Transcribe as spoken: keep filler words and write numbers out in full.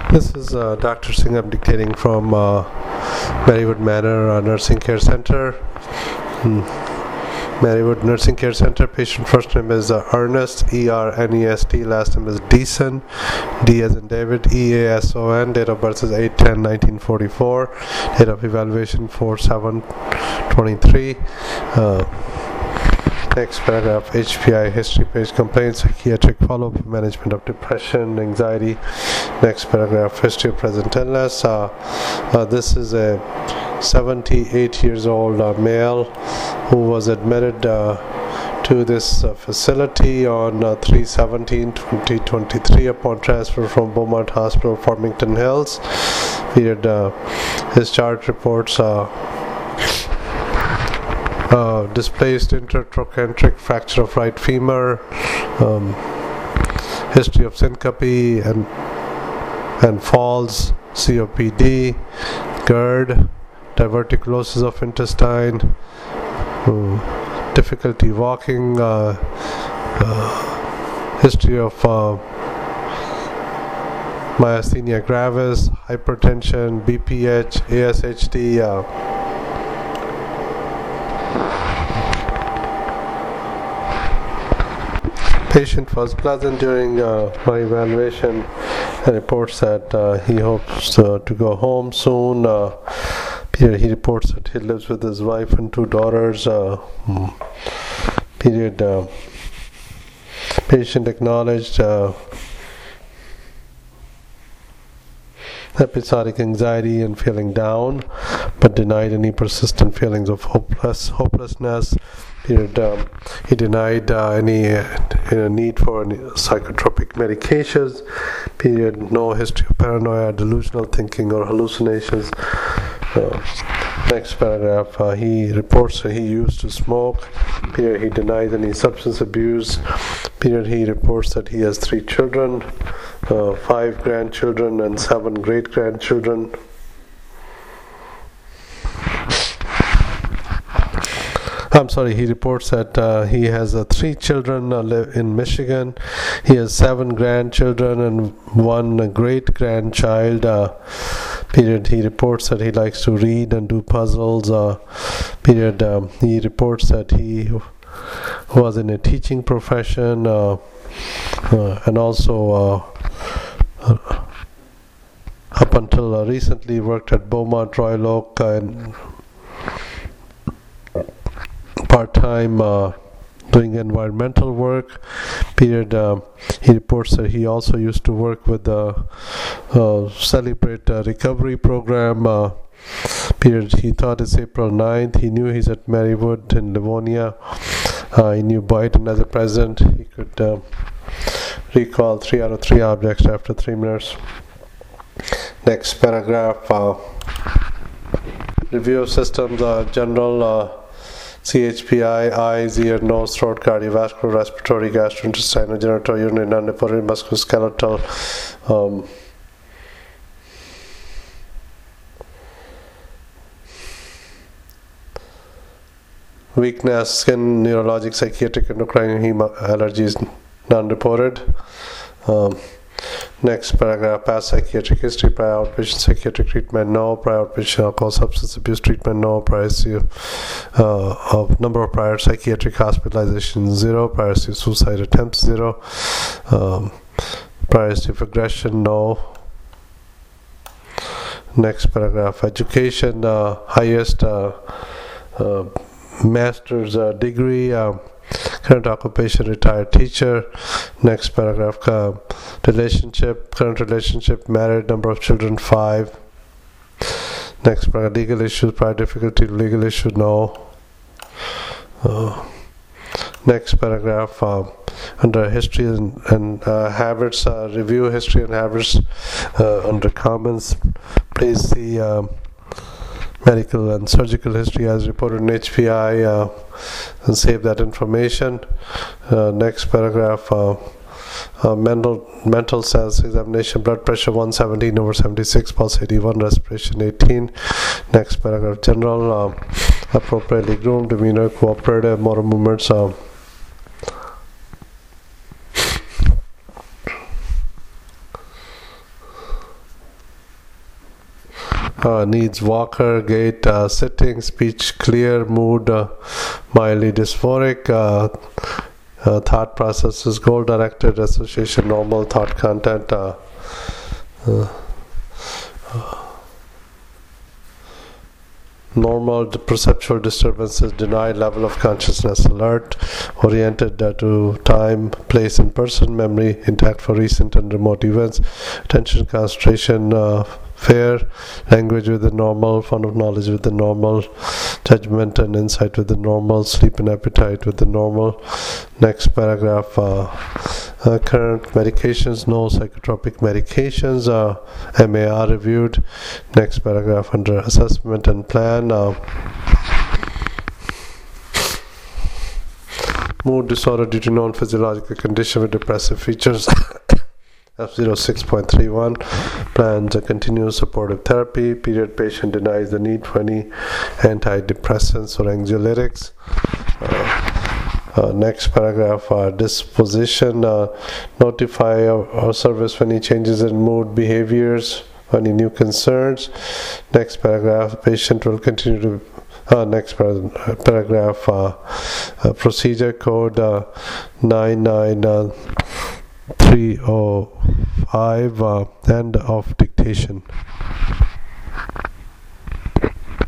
This is uh, Doctor Singh. I'm dictating from uh, Marywood Manor uh, Nursing Care Center. Hmm. Marywood Nursing Care Center. Patient first name is uh, Ernest, E R N E S T. Last name is Deason, D as in David, E A S O N. Date of birth is eight ten nineteen forty-four. Date of evaluation four seven twenty-three. Uh, Next paragraph, H P I history page, complaints, psychiatric follow-up, management of depression, anxiety. Next paragraph, history of present illness. Uh, uh, this is a seventy-eight years old uh, male who was admitted uh, to this uh, facility on uh, three seventeen twenty twenty-three upon transfer from Beaumont Hospital, Farmington Hills. Period. Uh, his chart reports uh, Uh, displaced intertrochanteric fracture of right femur, um, history of syncope and and falls, C O P D, GERD, diverticulosis of intestine, um, difficulty walking, uh, uh, history of uh, myasthenia gravis, hypertension, B P H, A S H D. Uh, Patient was pleasant during uh, my evaluation and reports that uh, he hopes uh, to go home soon. Uh, he reports that he lives with his wife and two daughters. Uh, period. Uh, patient acknowledged uh, episodic anxiety and feeling down, but denied any persistent feelings of hopeless hopelessness. Period. Um, he denied uh, any uh, need for any psychotropic medications. Period. No history of paranoia, delusional thinking, or hallucinations. Uh, next paragraph. Uh, he reports that he used to smoke. Period. He denied any substance abuse. Period. He reports that he has three children, uh, five grandchildren, and seven great grandchildren. I'm sorry, he reports that uh, he has uh, three children uh, live in Michigan. He has seven grandchildren and one uh, great grandchild. Uh, period. He reports that he likes to read and do puzzles. Uh, period. Um, he reports that he was in a teaching profession uh, uh, and also uh, uh, up until uh, recently worked at Beaumont Royal Oak uh, and part-time uh, doing environmental work. Period. Uh, he reports that he also used to work with the uh, Celebrate uh, Recovery Program. Uh, period. He thought it's April ninth. He knew he's at Marywood in Livonia. Uh, he knew Boynton as a president. He could uh, recall three out of three objects after three minutes. Next paragraph. Uh, review of systems. Uh, general uh, C H P I, eyes, ear, nose, throat, cardiovascular, respiratory, gastrointestinal, genital, urinary, non-reported, musculoskeletal, um, weakness, skin, neurologic, psychiatric, endocrine, hema, allergies, non-reported. Um, Next paragraph, past psychiatric history, prior outpatient psychiatric treatment, no. Prior outpatient alcohol substance abuse treatment, no. Prior to uh, of number of prior psychiatric hospitalizations, zero. Prior to suicide attempts, zero. Um, prior to aggression, no. Next paragraph, education, uh, highest uh, uh, master's uh, degree. Uh, Current occupation, retired teacher. Next paragraph, uh, relationship, current relationship, married, number of children, five. Next paragraph, legal issues, prior difficulty, legal issue, no. Uh, next paragraph, uh, under history and, and uh, habits, uh, review history and habits uh, under comments. Please see uh, medical and surgical history as reported in H P I uh, and save that information. Uh, next paragraph, uh, uh, mental mental status examination, blood pressure one seventeen over seventy-six, pulse eighty-one, respiration eighteen. Next paragraph, general, uh, appropriately groomed, demeanor, cooperative, motor movements. Uh, uh, needs walker, gait, uh, sitting, speech clear, mood uh, mildly dysphoric, uh, uh, thought process is goal directed, association normal, thought content uh, uh, normal, perceptual disturbances, denied level of consciousness, alert, oriented uh, to time, place, and person, memory intact for recent and remote events, attention, concentration, uh, fair, language with the normal, fund of knowledge with the normal, judgment and insight with the normal, sleep and appetite with the normal. Next paragraph, uh, uh, current medications, no psychotropic medications, uh, M A R reviewed. Next paragraph under assessment and plan. Uh, mood disorder due to known physiological condition with depressive features. F zero six point three one plans a continuous supportive therapy. Period. Patient denies the need for any antidepressants or anxiolytics. Uh, uh, next paragraph, uh, disposition, uh, notify our, our service when any changes in mood behaviors, any new concerns. Next paragraph, patient will continue to Uh, next par- paragraph, uh, uh, procedure code uh, nine nine three oh five, uh, end of dictation.